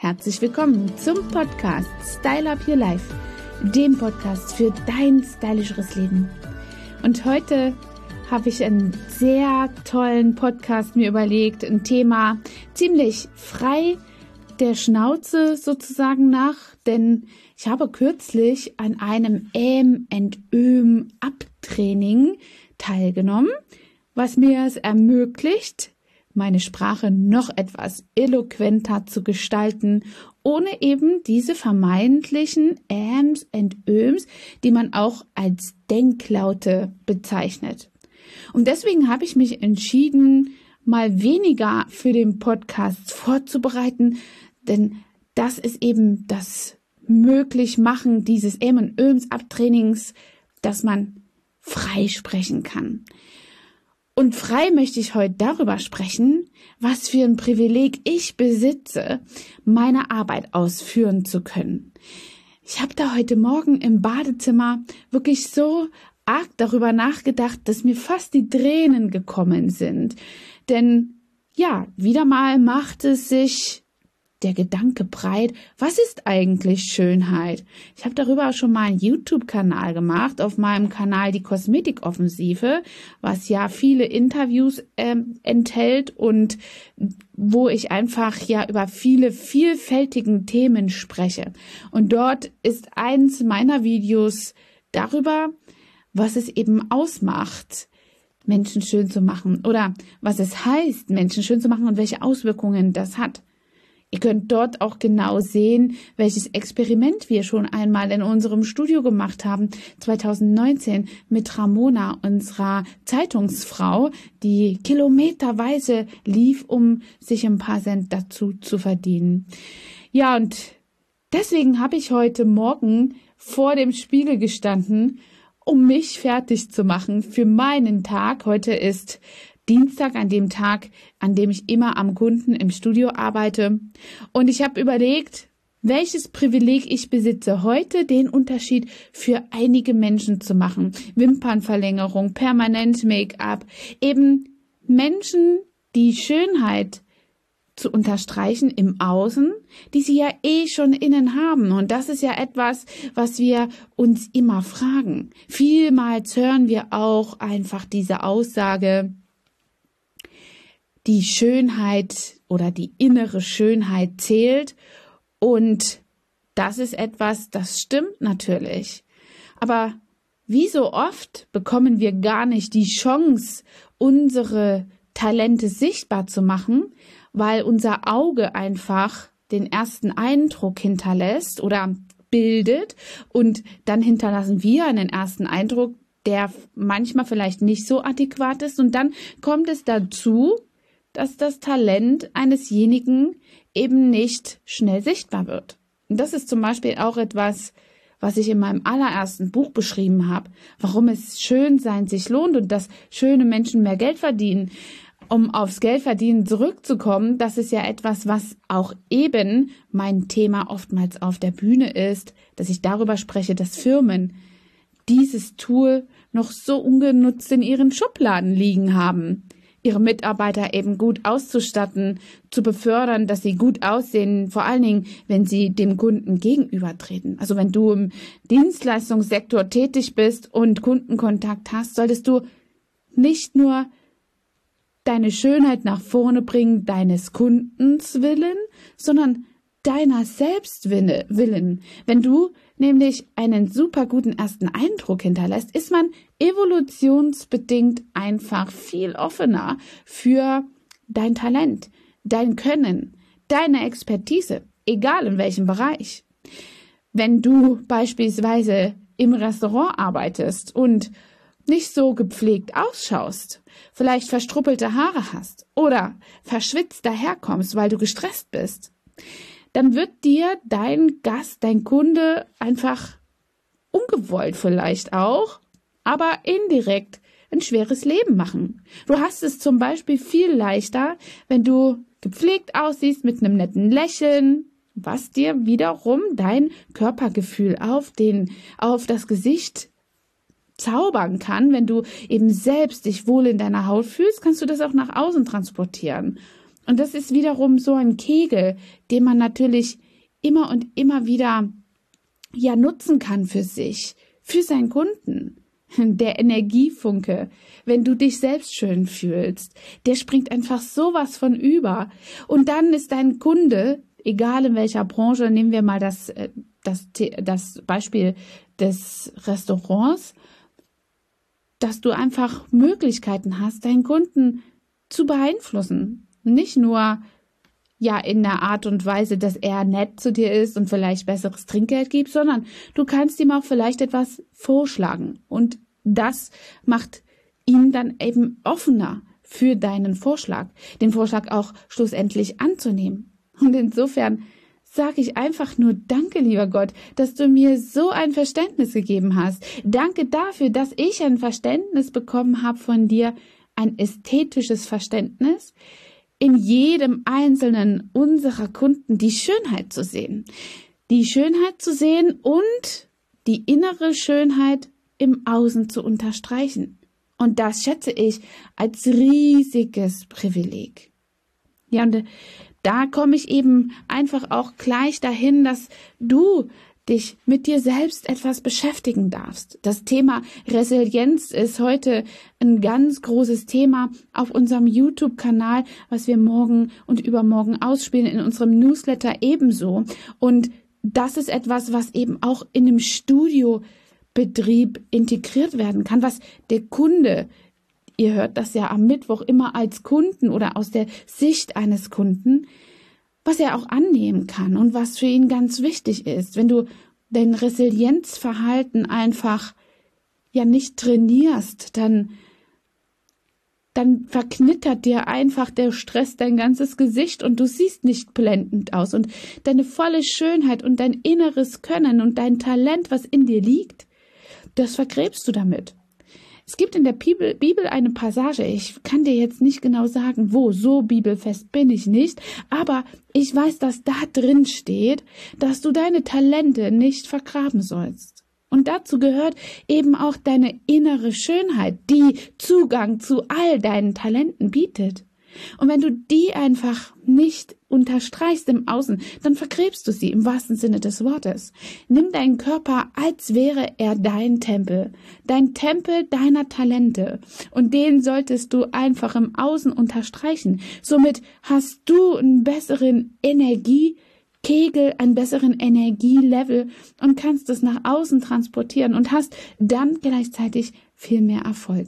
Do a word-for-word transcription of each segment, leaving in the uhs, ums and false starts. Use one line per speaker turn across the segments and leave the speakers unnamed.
Herzlich willkommen zum Podcast Style Up Your Life, dem Podcast für dein stylischeres Leben. Und heute habe ich einen sehr tollen Podcast mir überlegt, ein Thema ziemlich frei der Schnauze sozusagen nach, denn ich habe kürzlich an einem Ähm and Öm Abtraining teilgenommen, was mir es ermöglicht, meine Sprache noch etwas eloquenter zu gestalten, ohne eben diese vermeintlichen Äms und Öms, die man auch als Denklaute bezeichnet. Und deswegen habe ich mich entschieden, mal weniger für den Podcast vorzubereiten, denn das ist eben das Möglichmachen dieses Ähm und Öms Abtrainings, dass man frei sprechen kann. Und frei möchte ich heute darüber sprechen, was für ein Privileg ich besitze, meine Arbeit ausführen zu können. Ich habe da heute Morgen im Badezimmer wirklich so arg darüber nachgedacht, dass mir fast die Tränen gekommen sind. Denn ja, wieder mal macht es sich der Gedanke breit, was ist eigentlich Schönheit? Ich habe darüber auch schon mal einen YouTube-Kanal gemacht, auf meinem Kanal Die Kosmetikoffensive, was ja viele Interviews äh, enthält und wo ich einfach ja über viele vielfältigen Themen spreche. Und dort ist eins meiner Videos darüber, was es eben ausmacht, Menschen schön zu machen oder was es heißt, Menschen schön zu machen und welche Auswirkungen das hat. Ihr könnt dort auch genau sehen, welches Experiment wir schon einmal in unserem Studio gemacht haben, zwanzig neunzehn mit Ramona, unserer Zeitungsfrau, die kilometerweise lief, um sich ein paar Cent dazu zu verdienen. Ja, und deswegen habe ich heute Morgen vor dem Spiegel gestanden, um mich fertig zu machen für meinen Tag. Heute ist Dienstag, an dem Tag, an dem ich immer am Kunden im Studio arbeite. Und ich habe überlegt, welches Privileg ich besitze, heute den Unterschied für einige Menschen zu machen. Wimpernverlängerung, permanent Make-up, eben Menschen, die Schönheit zu unterstreichen im Außen, die sie ja eh schon innen haben. Und das ist ja etwas, was wir uns immer fragen. Vielmals hören wir auch einfach diese Aussage, die Schönheit oder die innere Schönheit zählt. Und das ist etwas, das stimmt natürlich. Aber wie so oft bekommen wir gar nicht die Chance, unsere Talente sichtbar zu machen, weil unser Auge einfach den ersten Eindruck hinterlässt oder bildet und dann hinterlassen wir einen ersten Eindruck, der manchmal vielleicht nicht so adäquat ist und dann kommt es dazu, dass das Talent einesjenigen eben nicht schnell sichtbar wird. Und das ist zum Beispiel auch etwas, was ich in meinem allerersten Buch beschrieben habe, warum es Schönsein sich lohnt und dass schöne Menschen mehr Geld verdienen. Um aufs Geldverdienen zurückzukommen, das ist ja etwas, was auch eben mein Thema oftmals auf der Bühne ist, dass ich darüber spreche, dass Firmen dieses Tool noch so ungenutzt in ihren Schubladen liegen haben, ihre Mitarbeiter eben gut auszustatten, zu befördern, dass sie gut aussehen, vor allen Dingen, wenn sie dem Kunden gegenübertreten. Also wenn du im Dienstleistungssektor tätig bist und Kundenkontakt hast, solltest du nicht nur deine Schönheit nach vorne bringen, deines Kundens willen, sondern deiner selbst willen. Wenn du nämlich einen super guten ersten Eindruck hinterlässt, ist man evolutionsbedingt einfach viel offener für dein Talent, dein Können, deine Expertise, egal in welchem Bereich. Wenn du beispielsweise im Restaurant arbeitest und nicht so gepflegt ausschaust, vielleicht verstruppelte Haare hast oder verschwitzt daherkommst, weil du gestresst bist, dann wird dir dein Gast, dein Kunde einfach ungewollt vielleicht auch, aber indirekt ein schweres Leben machen. Du hast es zum Beispiel viel leichter, wenn du gepflegt aussiehst mit einem netten Lächeln, was dir wiederum dein Körpergefühl auf den, auf das Gesicht zaubern kann. Wenn du eben selbst dich wohl in deiner Haut fühlst, kannst du das auch nach außen transportieren. Und das ist wiederum so ein Kegel, den man natürlich immer und immer wieder ja nutzen kann für sich, für seinen Kunden. Der Energiefunke, wenn du dich selbst schön fühlst, der springt einfach sowas von über. Und dann ist dein Kunde, egal in welcher Branche, nehmen wir mal das, das, das Beispiel des Restaurants, dass du einfach Möglichkeiten hast, deinen Kunden zu beeinflussen. Nicht nur ja in der Art und Weise, dass er nett zu dir ist und vielleicht besseres Trinkgeld gibt, sondern du kannst ihm auch vielleicht etwas vorschlagen. Und das macht ihn dann eben offener für deinen Vorschlag, den Vorschlag auch schlussendlich anzunehmen. Und insofern sage ich einfach nur danke, lieber Gott, dass du mir so ein Verständnis gegeben hast. Danke dafür, dass ich ein Verständnis bekommen habe von dir, ein ästhetisches Verständnis, in jedem einzelnen unserer Kunden die Schönheit zu sehen. Die Schönheit zu sehen und die innere Schönheit im Außen zu unterstreichen. Und das schätze ich als riesiges Privileg. Ja, und da komme ich eben einfach auch gleich dahin, dass du dich mit dir selbst etwas beschäftigen darfst. Das Thema Resilienz ist heute ein ganz großes Thema auf unserem YouTube-Kanal, was wir morgen und übermorgen ausspielen, in unserem Newsletter ebenso. Und das ist etwas, was eben auch in einem Studiobetrieb integriert werden kann, was der Kunde, ihr hört das ja am Mittwoch immer als Kunden oder aus der Sicht eines Kunden, was er auch annehmen kann und was für ihn ganz wichtig ist. Wenn du dein Resilienzverhalten einfach ja nicht trainierst, dann, dann verknittert dir einfach der Stress dein ganzes Gesicht und du siehst nicht blendend aus. Und deine volle Schönheit und dein inneres Können und dein Talent, was in dir liegt, das vergräbst du damit. Es gibt in der Bibel, Bibel eine Passage, ich kann dir jetzt nicht genau sagen, wo, so bibelfest bin ich nicht, aber ich weiß, dass da drin steht, dass du deine Talente nicht vergraben sollst. Und dazu gehört eben auch deine innere Schönheit, die Zugang zu all deinen Talenten bietet. Und wenn du die einfach nicht unterstreichst im Außen, dann vergräbst du sie im wahrsten Sinne des Wortes. Nimm deinen Körper, als wäre er dein Tempel, dein Tempel deiner Talente. Und den solltest du einfach im Außen unterstreichen. Somit hast du einen besseren Energiekegel, einen besseren Energielevel und kannst es nach außen transportieren und hast dann gleichzeitig viel mehr Erfolg.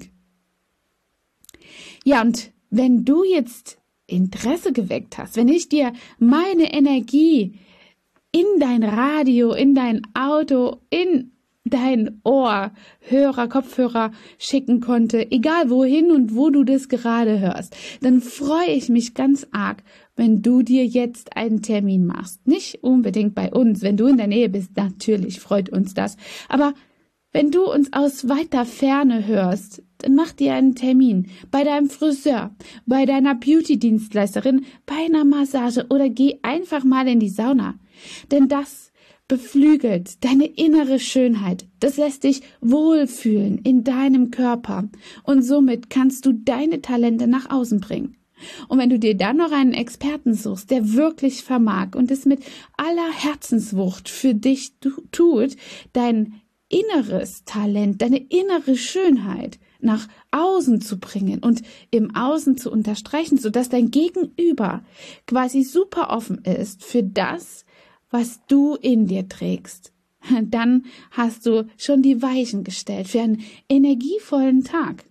Ja, und wenn du jetzt Interesse geweckt hast, wenn ich dir meine Energie in dein Radio, in dein Auto, in dein Ohr, Hörer, Kopfhörer schicken konnte, egal wohin und wo du das gerade hörst, dann freue ich mich ganz arg, wenn du dir jetzt einen Termin machst. Nicht unbedingt bei uns, wenn du in der Nähe bist, natürlich freut uns das, aber wenn du uns aus weiter Ferne hörst, dann mach dir einen Termin bei deinem Friseur, bei deiner Beauty-Dienstleisterin, bei einer Massage oder geh einfach mal in die Sauna. Denn das beflügelt deine innere Schönheit. Das lässt dich wohlfühlen in deinem Körper und somit kannst du deine Talente nach außen bringen. Und wenn du dir dann noch einen Experten suchst, der wirklich vermag und es mit aller Herzenswucht für dich tut, dein inneres Talent, deine innere Schönheit nach außen zu bringen und im Außen zu unterstreichen, sodass dein Gegenüber quasi super offen ist für das, was du in dir trägst. Dann hast du schon die Weichen gestellt für einen energievollen Tag.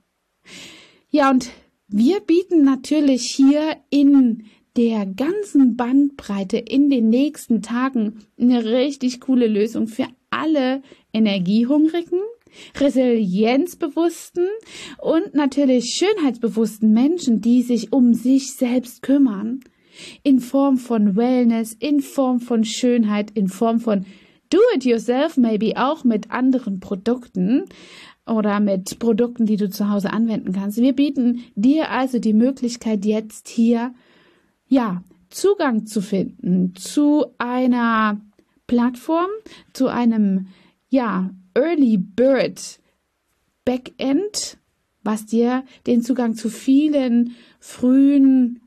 Ja, und wir bieten natürlich hier in der ganzen Bandbreite in den nächsten Tagen eine richtig coole Lösung für alle Energiehungrigen, resilienzbewussten und natürlich schönheitsbewussten Menschen, die sich um sich selbst kümmern, in Form von Wellness, in Form von Schönheit, in Form von Do-it-yourself, maybe auch mit anderen Produkten oder mit Produkten, die du zu Hause anwenden kannst. Wir bieten dir also die Möglichkeit, jetzt hier ja Zugang zu finden zu einer Plattform, zu einem ja Early Bird Backend, was dir den Zugang zu vielen frühen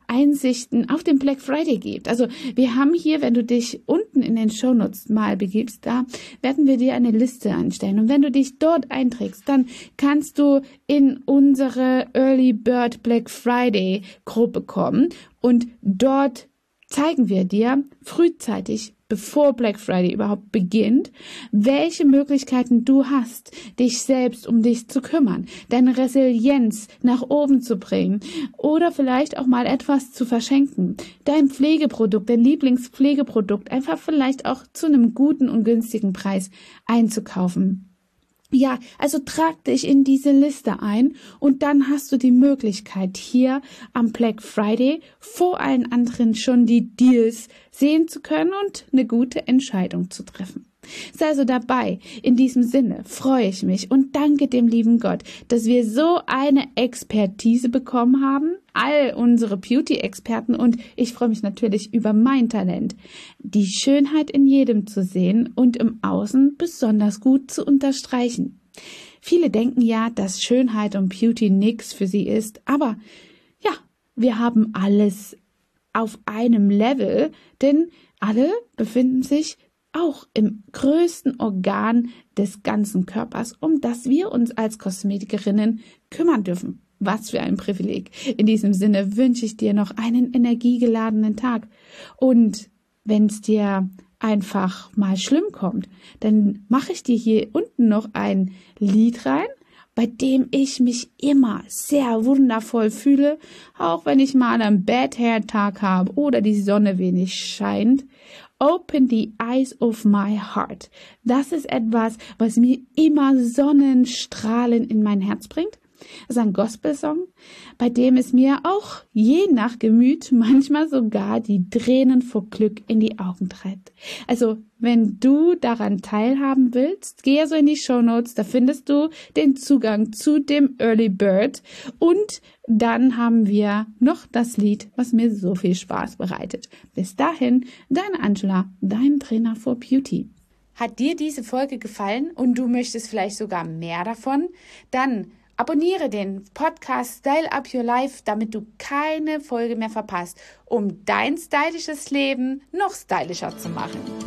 Einsichten auf den Black Friday gibt. Also wir haben hier, wenn du dich unten in den Shownotes mal begibst, da werden wir dir eine Liste anstellen. Und wenn du dich dort einträgst, dann kannst du in unsere Early Bird Black Friday Gruppe kommen und dort zeigen wir dir frühzeitig, bevor Black Friday überhaupt beginnt, welche Möglichkeiten du hast, dich selbst um dich zu kümmern, deine Resilienz nach oben zu bringen oder vielleicht auch mal etwas zu verschenken, dein Pflegeprodukt, dein Lieblingspflegeprodukt einfach vielleicht auch zu einem guten und günstigen Preis einzukaufen. Ja, also trag dich in diese Liste ein und dann hast du die Möglichkeit, hier am Black Friday vor allen anderen schon die Deals sehen zu können und eine gute Entscheidung zu treffen. Sei also dabei. In diesem Sinne freue ich mich und danke dem lieben Gott, dass wir so eine Expertise bekommen haben, all unsere Beauty-Experten, und ich freue mich natürlich über mein Talent, die Schönheit in jedem zu sehen und im Außen besonders gut zu unterstreichen. Viele denken ja, dass Schönheit und Beauty nichts für sie ist, aber ja, wir haben alles auf einem Level, denn alle befinden sich auch im größten Organ des ganzen Körpers, um das wir uns als Kosmetikerinnen kümmern dürfen. Was für ein Privileg. In diesem Sinne wünsche ich dir noch einen energiegeladenen Tag. Und wenn es dir einfach mal schlimm kommt, dann mache ich dir hier unten noch ein Lied rein, bei dem ich mich immer sehr wundervoll fühle, auch wenn ich mal einen Bad Hair Tag habe oder die Sonne wenig scheint. Open the eyes of my heart. Das ist etwas, was mir immer Sonnenstrahlen in mein Herz bringt. Das ist ein Gospel-Song, bei dem es mir auch je nach Gemüt manchmal sogar die Tränen vor Glück in die Augen treibt. Also, wenn du daran teilhaben willst, geh also in die Shownotes, da findest du den Zugang zu dem Early Bird und dann haben wir noch das Lied, was mir so viel Spaß bereitet. Bis dahin, deine Angela, dein Trainer for Beauty. Hat dir diese Folge gefallen und du möchtest vielleicht sogar mehr davon? Dann abonniere den Podcast Style Up Your Life, damit du keine Folge mehr verpasst, um dein stylisches Leben noch stylischer zu machen.